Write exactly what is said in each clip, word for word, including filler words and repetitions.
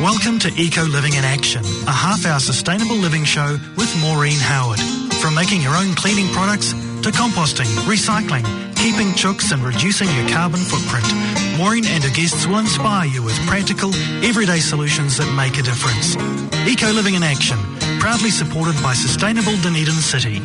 Welcome to Eco Living in Action, a half-hour sustainable living show with Maureen Howard. From making your own cleaning products to composting, recycling, keeping chooks and reducing your carbon footprint, Maureen and her guests will inspire you with practical, everyday solutions that make a difference. Eco Living in Action, proudly supported by Sustainable Dunedin City.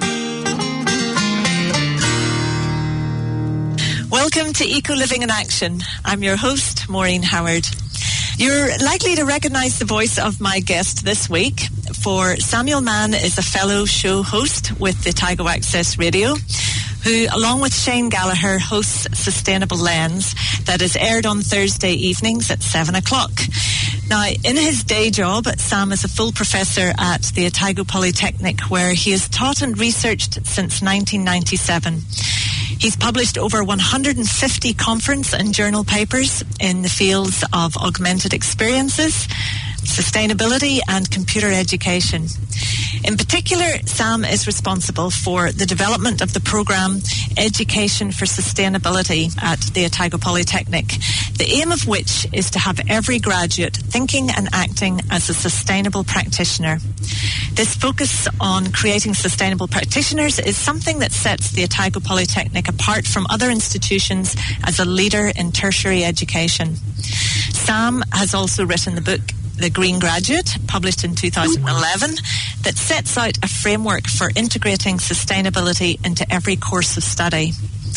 Welcome to Eco Living in Action. I'm your host, Maureen Howard. You're likely to recognise the voice of my guest this week, for Samuel Mann is a fellow show host with the Otago Access Radio, who, along with Shane Gallagher, hosts Sustainable Lens, that is aired on Thursday evenings at seven o'clock. Now, in his day job, Sam is a full professor at the Otago Polytechnic, where he has taught and researched since nineteen ninety-seven. He's published over one hundred fifty conference and journal papers in the fields of augmented experiences, sustainability and computer education. In particular, Sam is responsible for the development of the programme Education for Sustainability at the Otago Polytechnic, the aim of which is to have every graduate thinking and acting as a sustainable practitioner. This focus on creating sustainable practitioners is something that sets the Otago Polytechnic apart from other institutions as a leader in tertiary education. Sam has also written the book The Green Graduate, published in two thousand eleven, that sets out a framework for integrating sustainability into every course of study.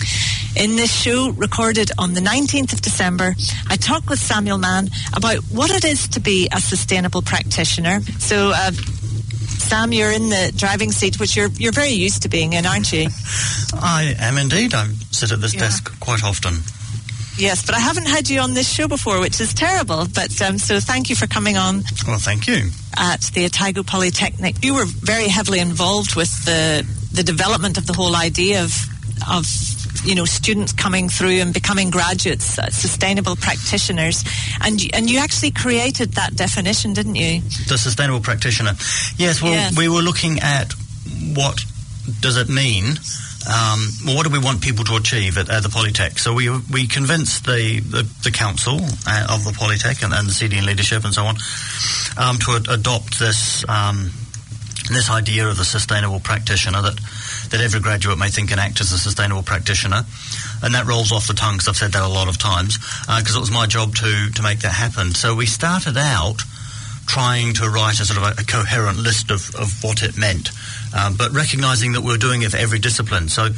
In this show, recorded on the nineteenth of December, I talk with Samuel Mann about what it is to be a sustainable practitioner. So, uh, Sam, you're in the driving seat, which you're you're very used to being in, aren't you? I am indeed. I sit at this yeah. desk quite often. Yes, but I haven't had you on this show before, which is terrible. But um, so thank you for coming on. Well, thank you. At the Otago Polytechnic, you were very heavily involved with the the development of the whole idea of of you know students coming through and becoming graduates, uh, sustainable practitioners, and and you actually created that definition, didn't you? The sustainable practitioner. Yes. Well, yes. We were looking at what does it mean. Um, well, what do we want people to achieve at, at the Polytech? So we we convinced the, the, the council uh, of the Polytech and, and the C D N leadership and so on um, to ad- adopt this um, this idea of the sustainable practitioner, that that every graduate may think and act as a sustainable practitioner, and that rolls off the tongue because I've said that a lot of times because uh, it was my job to to make that happen. So we started out trying to write a sort of a, a coherent list of, of what it meant. Um, but recognising that we were doing it for every discipline. So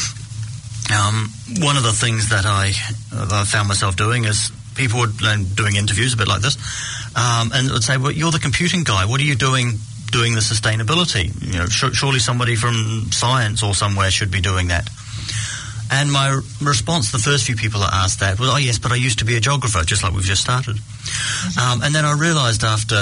um, one of the things that I, uh, I found myself doing is people would um, doing interviews a bit like this um, and would say, well, you're the computing guy. What are you doing doing the sustainability? You know, sh- surely somebody from science or somewhere should be doing that. And my r- response, the first few people that asked that, was, oh, yes, but I used to be a geographer, just like we've just started. Mm-hmm. Um, and then I realised after...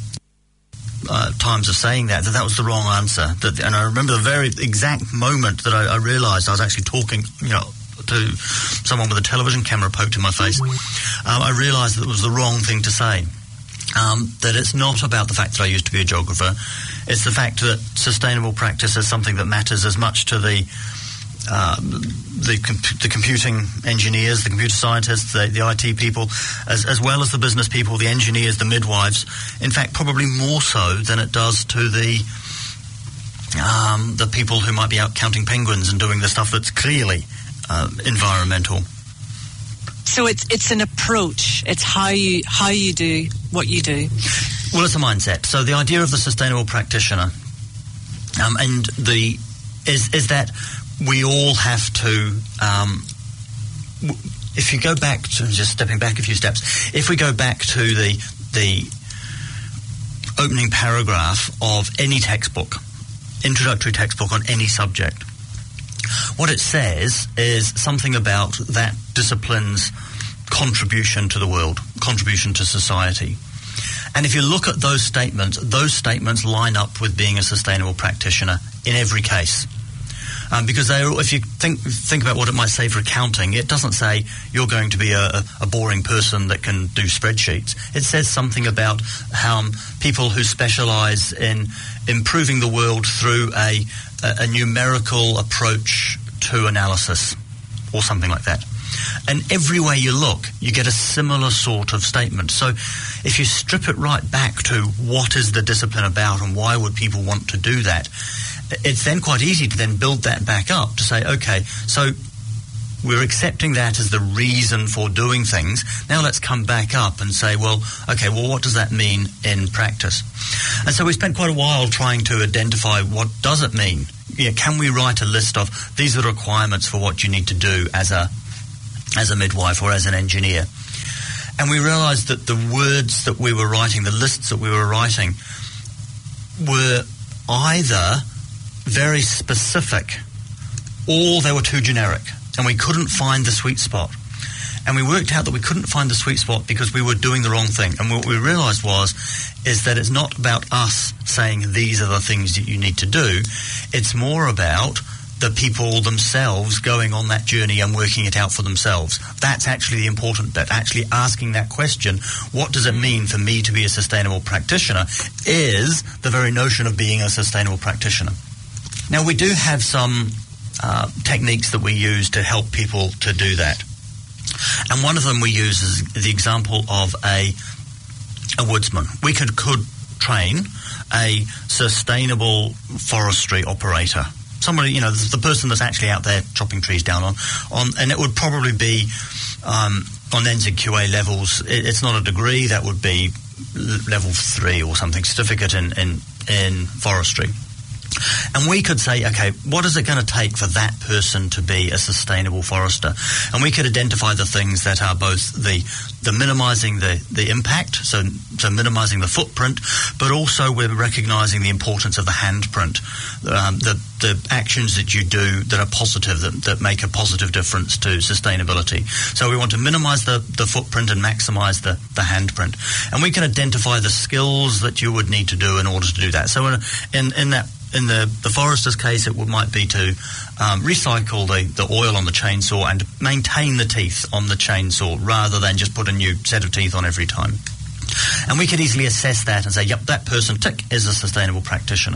Uh, times of saying that, that that was the wrong answer. That, and I remember the very exact moment that I, I realised I was actually talking, you know, to someone with a television camera poked in my face. Um, I realised that it was the wrong thing to say. Um, that it's not about the fact that I used to be a geographer. It's the fact that sustainable practice is something that matters as much to the uh, the, comp- the computing engineers, the computer scientists, the, the I T people, as, as well as the business people, the engineers, the midwives. In fact, probably more so than it does to the um, the people who might be out counting penguins and doing the stuff that's clearly uh, environmental. So it's it's an approach. It's how you how you do what you do. Well, it's a mindset. So the idea of the sustainable practitioner, um, and the is is that. We all have to, um, if you go back to, just stepping back a few steps, if we go back to the the opening paragraph of any textbook, introductory textbook on any subject, what it says is something about that discipline's contribution to the world, contribution to society. And if you look at those statements, those statements line up with being a sustainable practitioner in every case. Um, because they, if you think think about what it might say for accounting, it doesn't say you're going to be a, a boring person that can do spreadsheets. It says something about how um, people who specialise in improving the world through a, a, a numerical approach to analysis or something like that. And everywhere you look, you get a similar sort of statement. So if you strip it right back to what is the discipline about and why would people want to do that, it's then quite easy to then build that back up to say, okay, so we're accepting that as the reason for doing things. Now let's come back up and say, well, okay, well, what does that mean in practice? And so we spent quite a while trying to identify what does it mean. Yeah, can we write a list of these are the requirements for what you need to do as a as a midwife or as an engineer? And we realized that the words that we were writing, the lists that we were writing, were either very specific or they were too generic. And we couldn't find the sweet spot. And we worked out that we couldn't find the sweet spot because we were doing the wrong thing. And what we realized was, is that it's not about us saying these are the things that you need to do. It's more about the people themselves going on that journey and working it out for themselves. That's actually the important bit. Actually asking that question, what does it mean for me to be a sustainable practitioner, is the very notion of being a sustainable practitioner. Now, we do have some uh, techniques that we use to help people to do that. And one of them we use is the example of a a woodsman. We could, could train a sustainable forestry operator. Somebody, you know, the person that's actually out there chopping trees down on, on and it would probably be um, on N Z Q A levels. It, it's not a degree, that would be level three or something, certificate in, in, in forestry. And we could say, okay, what is it going to take for that person to be a sustainable forester? And we could identify the things that are both the the minimising the, the impact, so so minimising the footprint, but also we're recognising the importance of the handprint, um, the the actions that you do that are positive, that, that make a positive difference to sustainability. So we want to minimise the, the footprint and maximise the, the handprint. And we can identify the skills that you would need to do in order to do that. So in in, in that In the, the forester's case, it would, might be to um, recycle the, the oil on the chainsaw and maintain the teeth on the chainsaw rather than just put a new set of teeth on every time. And we could easily assess that and say, yep, that person, tick, is a sustainable practitioner.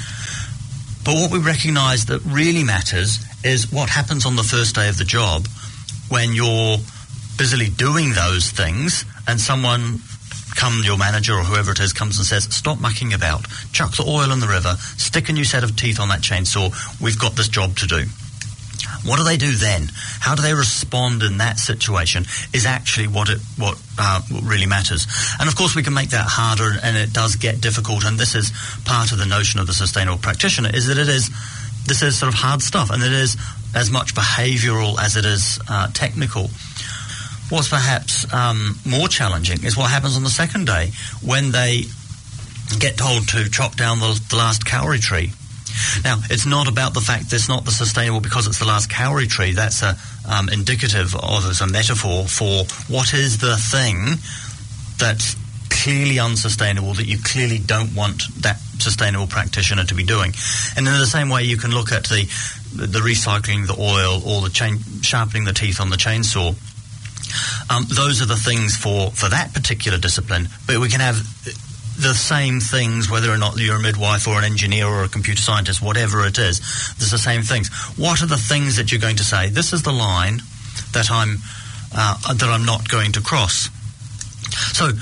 But what we recognise that really matters is what happens on the first day of the job when you're busily doing those things and someone come, your manager or whoever it is, comes and says, stop mucking about, chuck the oil in the river, stick a new set of teeth on that chainsaw, we've got this job to do. What do they do then? How do they respond in that situation is actually what it what, uh, what really matters. And of course we can make that harder, and it does get difficult, and this is part of the notion of the sustainable practitioner, is that it is this is sort of hard stuff, and it is as much behavioural as it is uh, technical. What's perhaps um, more challenging is what happens on the second day when they get told to chop down the, the last kauri tree. Now, it's not about the fact that it's not the sustainable because it's the last kauri tree. That's a um, indicative of, as a metaphor for what is the thing that's clearly unsustainable, that you clearly don't want that sustainable practitioner to be doing. And in the same way, you can look at the the recycling the oil or the chain, sharpening the teeth on the chainsaw. Um, those are the things for, for that particular discipline, but we can have the same things whether or not you're a midwife or an engineer or a computer scientist, whatever it is. There's the same things. What are the things that you're going to say? This is the line that I'm uh, that I'm not going to cross. So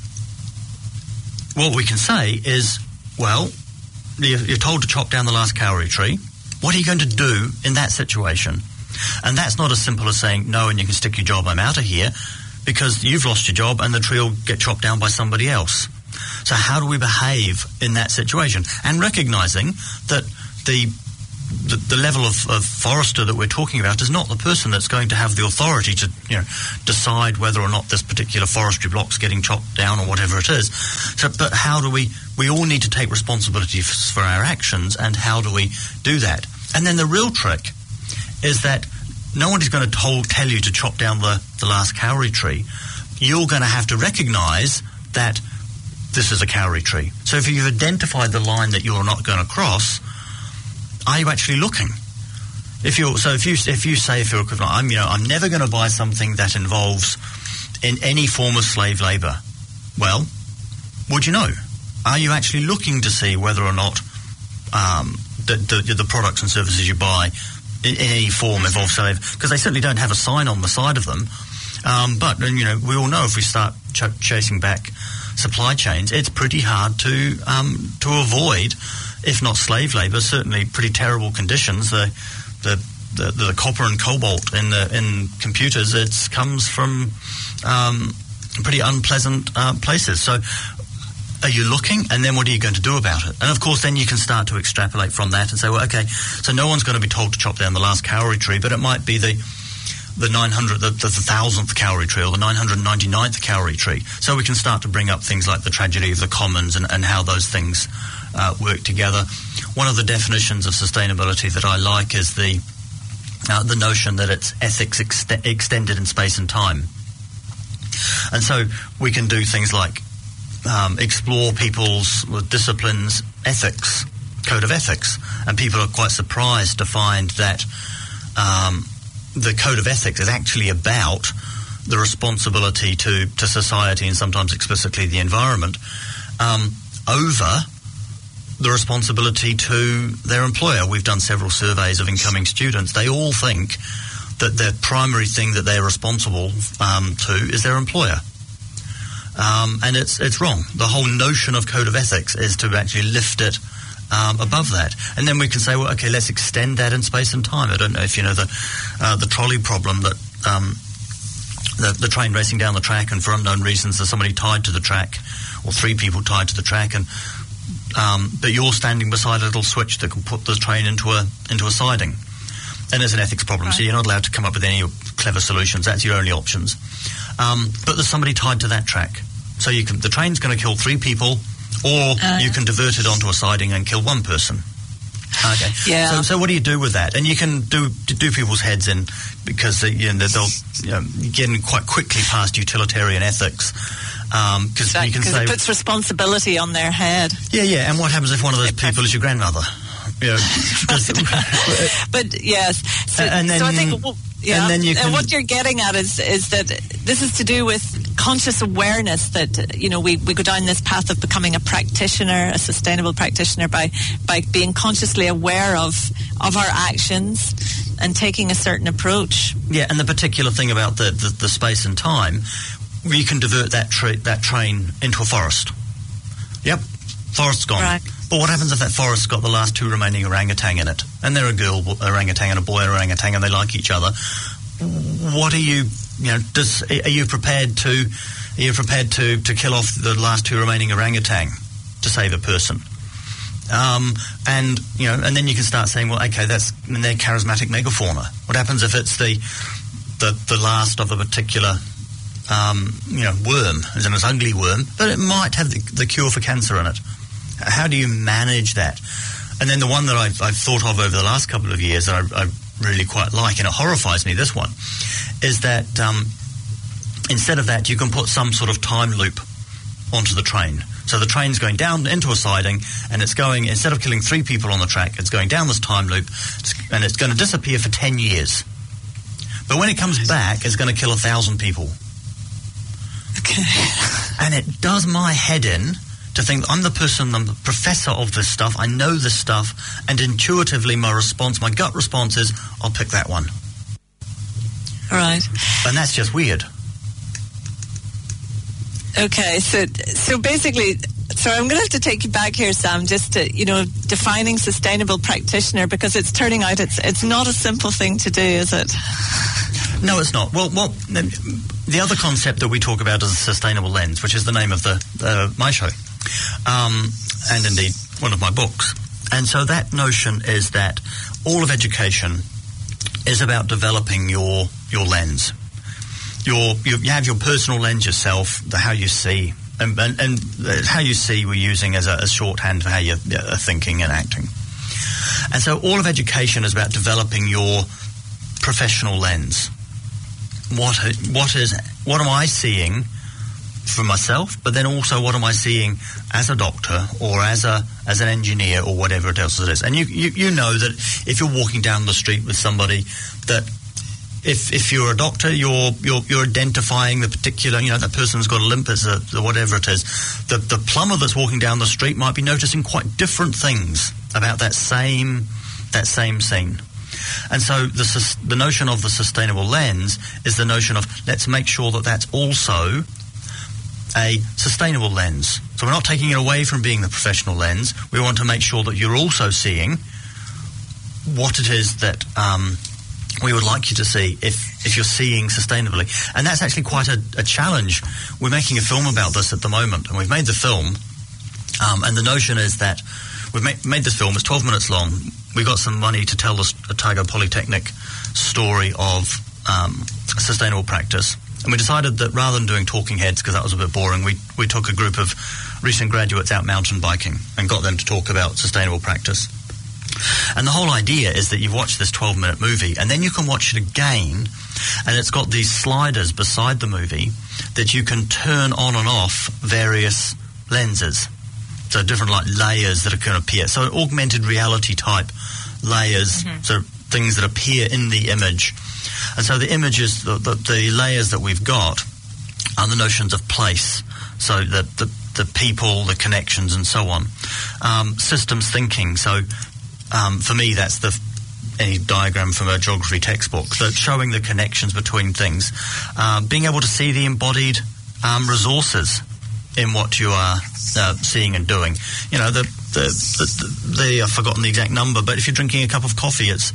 what we can say is, well, you're told to chop down the last kauri tree. What are you going to do in that situation? And that's not as simple as saying, no, and you can stick your job, I'm out of here, because you've lost your job and the tree will get chopped down by somebody else. So how do we behave in that situation? And recognising that the the, the level of, of forester that we're talking about is not the person that's going to have the authority to, you know, decide whether or not this particular forestry block's getting chopped down or whatever it is. So, but how do we, we all need to take responsibility for our actions, and how do we do that? And then the real trick is that no one is going to told, tell you to chop down the, the last kauri tree. You're going to have to recognise that this is a kauri tree. So if you've identified the line that you're not going to cross, are you actually looking? If you're so, if you if you say if you're equivalent, I'm you know I'm never going to buy something that involves in any form of slave labour. Well, would you know? Are you actually looking to see whether or not um, the, the the products and services you buy in, in any form involve because they certainly don't have a sign on the side of them. Um, but you know, we all know if we start ch- chasing back supply chains, it's pretty hard to um, to avoid, if not slave labour, certainly pretty terrible conditions. The the the, the copper and cobalt in the in computers, it comes from um, pretty unpleasant uh, places. So are you looking, and then what are you going to do about it? And of course then you can start to extrapolate from that and say, well, okay, so no one's going to be told to chop down the last kauri tree, but it might be the the nine hundred, the, the, the thousandth kauri tree or the nine hundred ninety-ninth kauri tree. So we can start to bring up things like the tragedy of the commons and, and how those things uh, work together. One of the definitions of sustainability that I like is the uh, the notion that it's ethics ex- extended in space and time. And so we can do things like um, explore people's disciplines' ethics, code of ethics, and people are quite surprised to find that um, the code of ethics is actually about the responsibility to, to society and sometimes explicitly the environment um, over the responsibility to their employer. We've done several surveys of incoming students. They all think that the primary thing that they're responsible um, to is their employer. Um, and it's it's wrong. The whole notion of code of ethics is to actually lift it Um, above that. And then we can say, well, okay, let's extend that in space and time. I don't know if you know the uh, the trolley problem, that um, the, the train racing down the track, and for unknown reasons there's somebody tied to the track, or three people tied to the track, and um, but you're standing beside a little switch that can put the train into a into a siding. And there's an ethics problem, right. So you're not allowed to come up with any clever solutions. That's your only options. Um, but there's somebody tied to that track. So you can the train's going to kill three people, or uh, you can divert it onto a siding and kill one person. Okay. Yeah. So, so what do you do with that? And you can do do people's heads in, because they, you know, they'll you know, get quite quickly past utilitarian ethics. Um, because exactly, you can say it puts responsibility on their head. Yeah, yeah. And what happens if one of those people is your grandmother? You know, but yes. So, and then, so I think. Well, yeah, and, then you can, and what you're getting at is is that this is to do with conscious awareness that, you know, we, we go down this path of becoming a practitioner, a sustainable practitioner, by by being consciously aware of of our actions and taking a certain approach. Yeah, and the particular thing about the, the, the space and time, you can divert that tra- that train into a forest. Yep, forest's gone. Right. But what happens if that forest's got the last two remaining orangutan in it, and they're a girl orangutan and a boy orangutan, and they like each other? What are you, you know, does, are you prepared to, are you prepared to, to kill off the last two remaining orangutan to save a person? Um, and, you know, and then you can start saying, well, okay, that's, I mean, they're charismatic megafauna. What happens if it's the, the, the last of a particular, um, you know, worm, as in an ugly worm, but it might have the, the cure for cancer in it? How do you manage that? And then the one that I've, I've thought of over the last couple of years that I, I really quite like, and it horrifies me, this one, is that um, instead of that, you can put some sort of time loop onto the train. So the train's going down into a siding, and it's going, instead of killing three people on the track, it's going down this time loop, and it's going to disappear for ten years. But when it comes back, it's going to kill a thousand people. Okay. And it does my head in to think I'm the person, I'm the professor of this stuff, I know this stuff, and intuitively my response, my gut response is, I'll pick that one. All right. And that's just weird. Okay, so so basically, so I'm going to have to take you back here, Sam, just to, you know, defining sustainable practitioner, because it's turning out it's it's not a simple thing to do, is it? No, it's not. Well, well, the other concept that we talk about is a sustainable lens, which is the name of the uh, my show, um, and indeed one of my books. And so that notion is that all of education is about developing your your lens. Your you, you have your personal lens yourself, the how you see, and, and, and how you see we're using as a, a shorthand for how you're uh, thinking and acting. And so all of education is about developing your professional lens. What what is what am I seeing for myself, but then also what am I seeing as a doctor or as a as an engineer or whatever else it is? And you, you, you know that if you're walking down the street with somebody, that if if you're a doctor, you're you're you're identifying the particular, you know, that person's got a limp, as a, whatever it is. The the plumber that's walking down the street might be noticing quite different things about that same that same scene. And so the, the notion of the sustainable lens is the notion of let's make sure that that's also a sustainable lens. So we're not taking it away from being the professional lens. We want to make sure that you're also seeing what it is that um, we would like you to see if, if you're seeing sustainably. And that's actually quite a, a challenge. We're making a film about this at the moment, and we've made the film, um, and the notion is that we've made, made this film. It's twelve minutes long. We got some money to tell the Otago Polytechnic story of um, sustainable practice. And we decided that rather than doing talking heads, because that was a bit boring, we, we took a group of recent graduates out mountain biking and got them to talk about sustainable practice. And the whole idea is that you watch this twelve-minute movie, and then you can watch it again, and it's got these sliders beside the movie that you can turn on and off various lenses. So different like layers that can appear. So augmented reality type layers, mm-hmm. so things that appear in the image. And so the images, the, the, the layers that we've got are the notions of place. So the, the, the people, the connections, and so on. Um, systems thinking. So um, for me, that's the any diagram from a geography textbook. So showing the connections between things. Um, being able to see the embodied um, resources in what you are uh, seeing and doing. You know, the the, the, the, the I've forgotten the exact number, but if you're drinking a cup of coffee, it's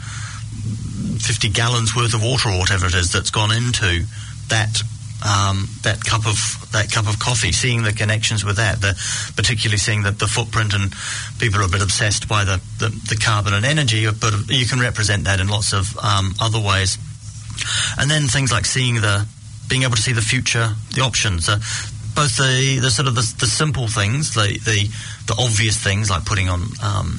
fifty gallons worth of water or whatever it is that's gone into that um, that cup of that cup of coffee. Seeing the connections with that, the, particularly seeing the, the footprint, and people are a bit obsessed by the, the, the carbon and energy, but you can represent that in lots of um, other ways. And then things like seeing the, being able to see the future, the options. Uh, both the, the sort of the, the simple things, the, the the obvious things like putting on um,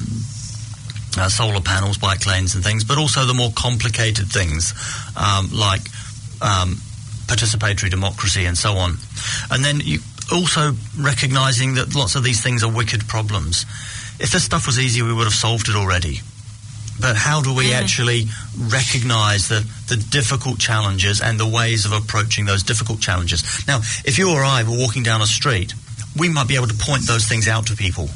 uh, solar panels, bike lanes and things, but also the more complicated things um, like um, participatory democracy and so on. And then you also recognising that lots of these things are wicked problems. If this stuff was easy, we would have solved it already. But how do we mm. actually recognise the, the difficult challenges and the ways of approaching those difficult challenges? Now, if you or I were walking down a street, we might be able to point those things out to people.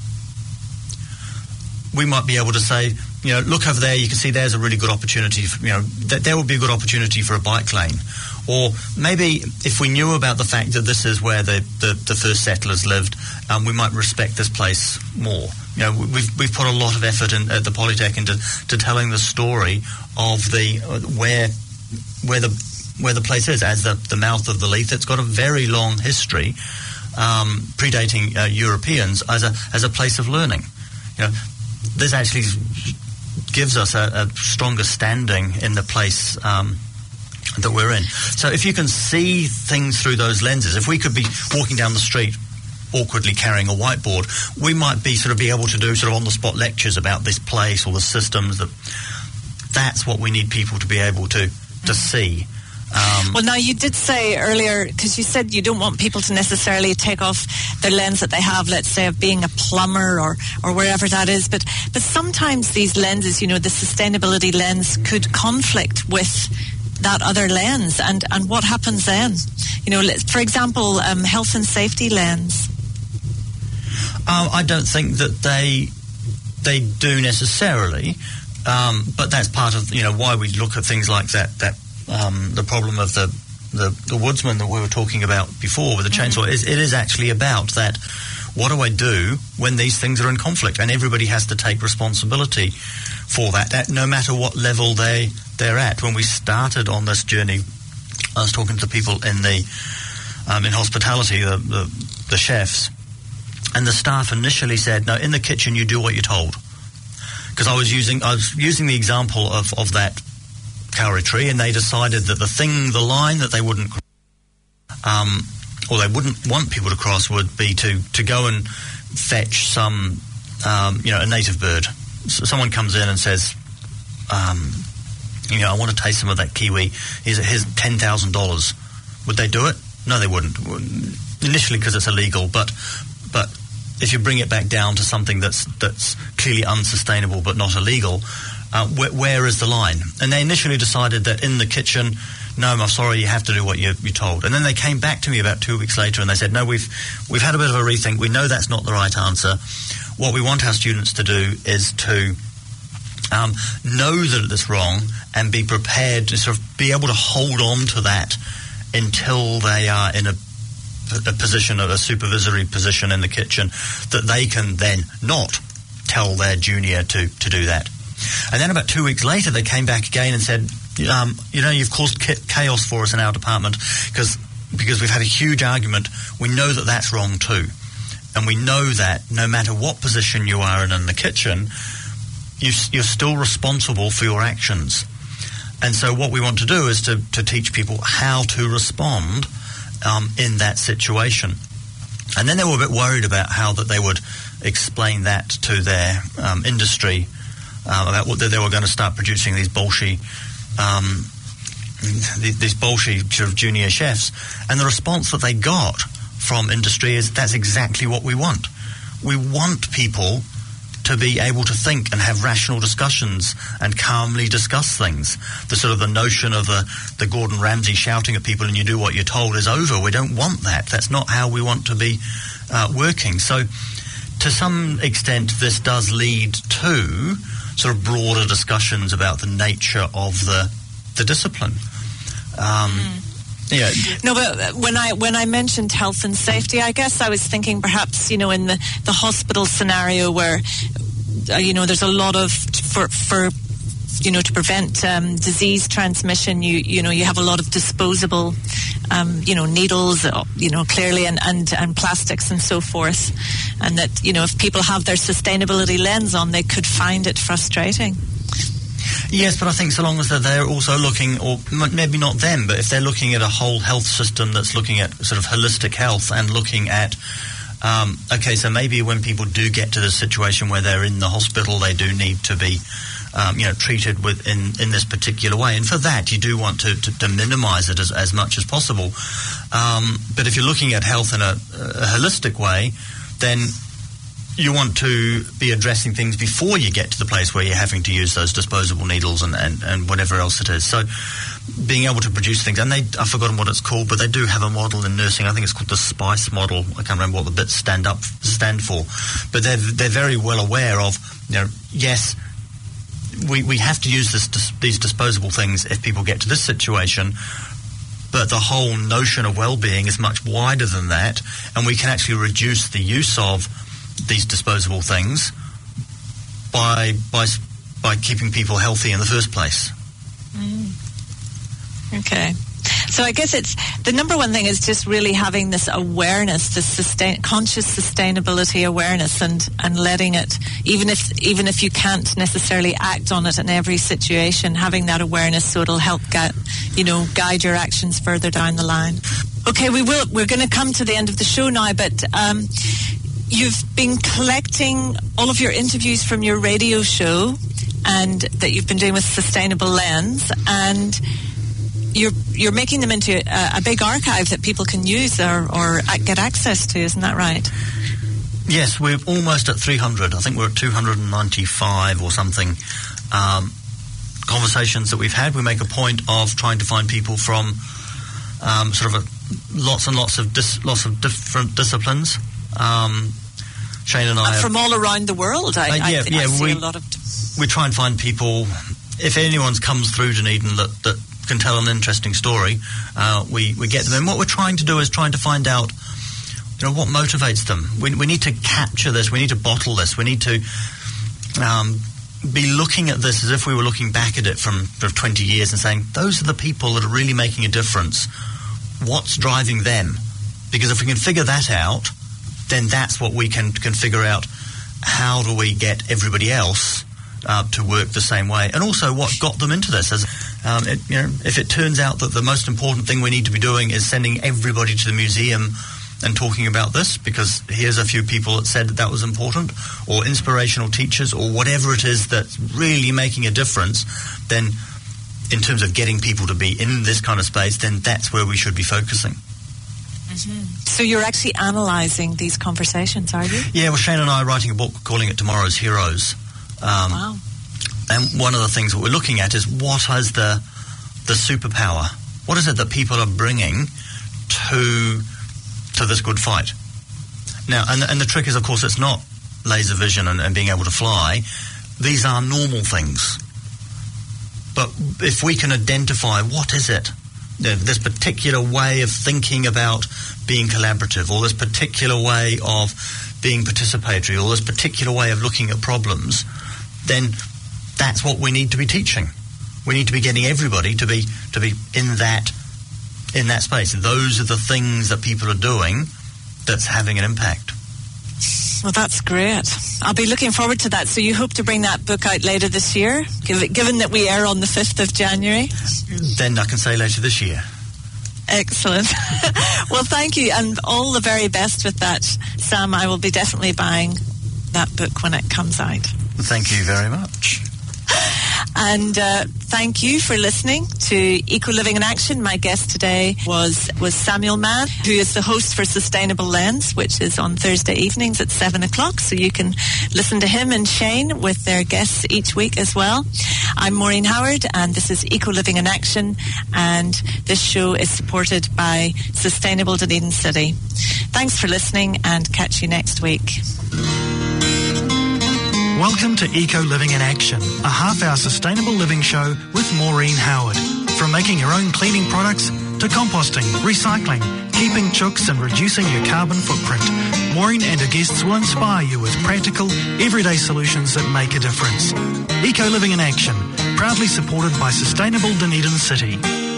We might be able to say, you know, look over there, you can see there's a really good opportunity, for, you know, that there would be a good opportunity for a bike lane. Or maybe if we knew about the fact that this is where the, the, the first settlers lived, um, we might respect this place more. You know, we've we've put a lot of effort in, at the Polytech into to telling the story of the uh, where where the where the place is as the, the mouth of the Leith. It's got a very long history, um, predating uh, Europeans as a as a place of learning. You know, this actually gives us a, a stronger standing in the place um, that we're in. So if you can see things through those lenses, if we could be walking down the street awkwardly carrying a whiteboard, we might be sort of be able to do sort of on-the-spot lectures about this place or the systems. That that's what we need people to be able to to see. Um, well, now you did say earlier, because you said you don't want people to necessarily take off their lens that they have, let's say, of being a plumber or, or wherever that is, but but sometimes these lenses, you know, the sustainability lens could conflict with that other lens, and, and what happens then? You know, for example, um, health and safety lens. Um, I don't think that they they do necessarily, um, but that's part of, you know, why we look at things like that. That um, the problem of the, the the woodsman that we were talking about before with the chainsaw mm-hmm. is it is actually about that. What do I do when these things are in conflict? And everybody has to take responsibility for that, at no matter what level they they're at. When we started on this journey, I was talking to people in the um, in hospitality, the, the the chefs. And the staff initially said, no, in the kitchen you do what you're told. Because I was using I was using the example of, of that kauri tree, and they decided that the thing, the line that they wouldn't um, or they wouldn't want people to cross would be to, to go and fetch some, um, you know, a native bird. So someone comes in and says, um, you know, I want to taste some of that kiwi. Here's, here's ten thousand dollars. Would they do it? No, they wouldn't. Initially because it's illegal, but but if you bring it back down to something that's that's clearly unsustainable but not illegal, uh, where, where is the line? And they initially decided that in the kitchen, no, I'm sorry, you have to do what you're, you're told. And then they came back to me about two weeks later and they said, no, we've we've had a bit of a rethink. We know that's not the right answer. What we want our students to do is to um, know that it's wrong and be prepared to sort of be able to hold on to that until they are in a, a position, a supervisory position in the kitchen, that they can then not tell their junior to, to do that. And then about two weeks later, they came back again and said, um, you know, you've caused chaos for us in our department because because we've had a huge argument. We know that that's wrong too. And we know that no matter what position you are in in the kitchen, you, you're still responsible for your actions. And so what we want to do is to, to teach people how to respond um, in that situation. And then they were a bit worried about how that they would explain that to their um, industry, uh, about what they were going to start producing these bolshy, um, these bolshy sort of junior chefs. And the response that they got from industry is, that's exactly what we want. We want people to be able to think and have rational discussions and calmly discuss things. The sort of the notion of the, the Gordon Ramsay shouting at people and you do what you're told is over. We don't want that. That's not how we want to be uh, working. So to some extent, this does lead to sort of broader discussions about the nature of the, the discipline. Um, mm. Yeah. No, but when I when I mentioned health and safety, I guess I was thinking perhaps, you know, in the, the hospital scenario where, uh, you know, there's a lot of, for, for you know, to prevent um, disease transmission, you you know, you have a lot of disposable, um, you know, needles, you know, clearly, and, and, and plastics and so forth. And that, you know, if people have their sustainability lens on, they could find it frustrating. Yes, but I think so long as they're also looking, or maybe not them, but if they're looking at a whole health system that's looking at sort of holistic health and looking at, um, okay, so maybe when people do get to the situation where they're in the hospital, they do need to be, um, you know, treated with in, in this particular way. And for that, you do want to, to, to minimise it as, as much as possible. Um, but if you're looking at health in a, a holistic way, then you want to be addressing things before you get to the place where you're having to use those disposable needles and, and, and whatever else it is. So being able to produce things, and they, I've forgotten what it's called, but they do have a model in nursing. I think it's called the SPICE model. I can't remember what the bits stand up stand for. But they're, they're very well aware of, you know, yes, we, we have to use this, these disposable things if people get to this situation, but the whole notion of well-being is much wider than that, and we can actually reduce the use of these disposable things by by by keeping people healthy in the first place. Mm. Okay. So I guess it's the number one thing is just really having this awareness, this sustain, conscious sustainability awareness, and, and letting it, even if even if you can't necessarily act on it in every situation, having that awareness so it'll help get, you know, guide your actions further down the line. Okay, we will. We're going to come to the end of the show now, but um, you've been collecting all of your interviews from your radio show, and that you've been doing with Sustainable Lens, and you're you're making them into a, a big archive that people can use or, or get access to, isn't that right? Yes, we're almost at three hundred. I think we're at two hundred ninety-five or something. Um, conversations that we've had. We make a point of trying to find people from um, sort of a, lots and lots of dis, lots of different disciplines. Um, Shane and I and from all around the world. I, uh, yeah, I, yeah, I see we, a lot of. T- we try and find people. If anyone comes through Dunedin that, that can tell an interesting story, uh, we we get them. And what we're trying to do is trying to find out, you know, what motivates them. We we need to capture this. We need to bottle this. We need to um, be looking at this as if we were looking back at it from, from twenty years and saying, those are the people that are really making a difference. What's driving them? Because if we can figure that out, then that's what we can can figure out. How do we get everybody else uh, to work the same way? And also what got them into this. As um, it, you know, if it turns out that the most important thing we need to be doing is sending everybody to the museum and talking about this, because here's a few people that said that that was important, or inspirational teachers, or whatever it is that's really making a difference, then in terms of getting people to be in this kind of space, then that's where we should be focusing. Mm-hmm. So you're actually analysing these conversations, are you? Yeah, well, Shane and I are writing a book calling it Tomorrow's Heroes. Um, wow. And one of the things that we're looking at is what is the the superpower? What is it that people are bringing to to this good fight? Now, and, and the trick is, of course, it's not laser vision and, and being able to fly, these are normal things. But if we can identify what is it, this particular way of thinking about being collaborative, or this particular way of being participatory, or this particular way of looking at problems, then that's what we need to be teaching. We need to be getting everybody to be to be in that in that space. Those are the things that people are doing that's having an impact. Well, that's great. I'll be looking forward to that. So you hope to bring that book out later this year, given that we air on the fifth of January? Then I can say later this year. Excellent. Well, thank you, and all the very best with that, Sam. I will be definitely buying that book when it comes out. Thank you very much. And uh, thank you for listening to Eco Living in Action. My guest today was was Samuel Mann, who is the host for Sustainable Lens, which is on Thursday evenings at seven o'clock. So you can listen to him and Shane with their guests each week as well. I'm Maureen Howard, and this is Eco Living in Action. And this show is supported by Sustainable Dunedin City. Thanks for listening, and catch you next week. Welcome to Eco Living in Action, a half-hour sustainable living show with Maureen Howard. From making your own cleaning products to composting, recycling, keeping chooks and reducing your carbon footprint, Maureen and her guests will inspire you with practical, everyday solutions that make a difference. Eco Living in Action, proudly supported by Sustainable Dunedin City.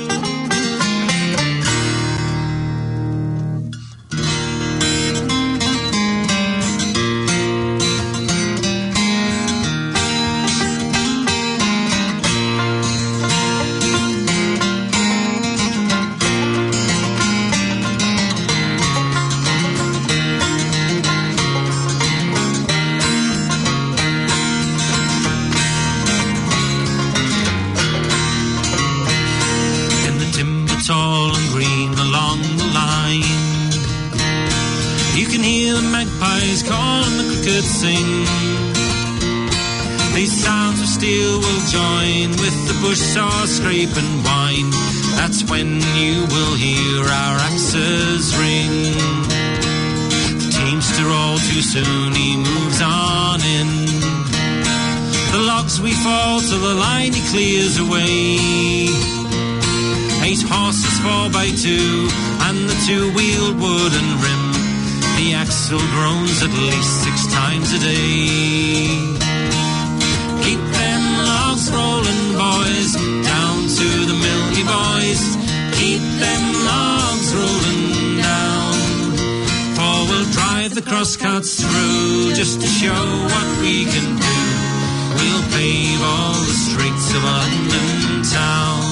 Saw scrape and whine. That's when you will hear our axes ring. The teamster all too soon he moves on in. The logs we fall till the line he clears away. Eight horses four by two and the two-wheeled wooden rim. The axle groans at least six times a day. Keep them logs rolling, boys, down to the Milky Boys. Keep them logs rolling down, for we'll drive the crosscuts through just to show what we can do. We'll pave all the streets of London town.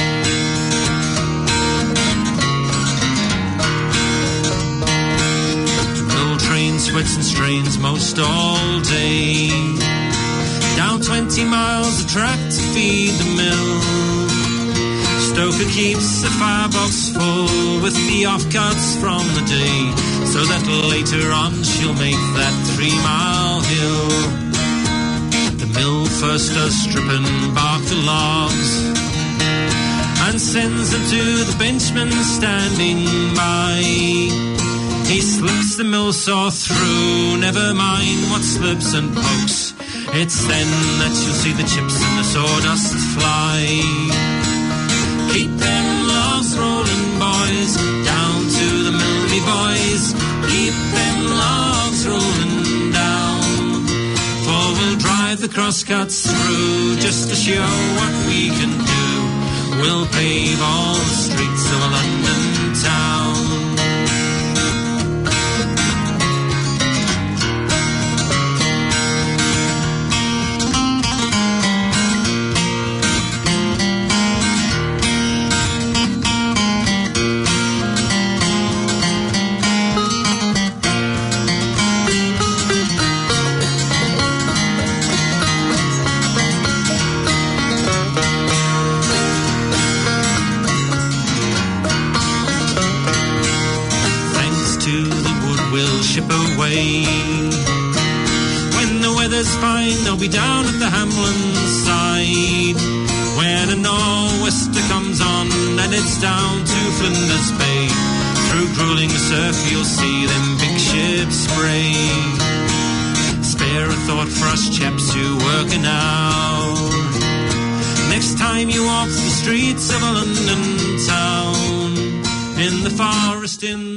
Mill train sweats and strains most all day. Down twenty miles of track to feed the mill. Stoker keeps the firebox full with the offcuts from the day, so that later on she'll make that three-mile hill. The mill first does strip and bark the logs and sends them to the benchman standing by. He slips the mill saw through, never mind what slips and pokes. It's then that you'll see the chips and the sawdust fly. Keep them logs rolling, boys, down to the Milky Boys. Keep them logs rolling down, for we'll drive the crosscuts through just to show what we can do. We'll pave all the streets of London town. Fine, they'll be down at the Hamlin side when a nor'wester comes on and it's down to Flinders Bay. Through grueling surf you'll see them big ships spray. Spare a thought for us chaps who working out. Next time you walk the streets of a London town, in the forest, in